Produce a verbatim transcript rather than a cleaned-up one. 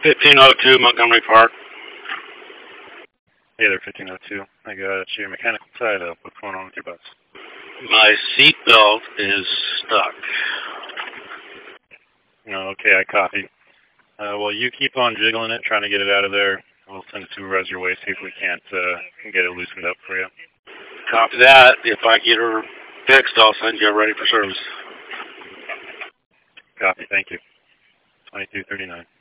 fifteen oh two Montgomery Park. Hey there, fifteen oh two. I got your mechanical side up. What's going on with your bus? My seat belt is stuck. No, okay, I copy. Uh, well, you keep on jiggling it, trying to get it out of there. We'll send a supervisor your way, see if we can't uh, get it loosened up for you. Copy that. If I get her fixed, I'll send you ready for service. Copy, thank you. twenty-two thirty-nine.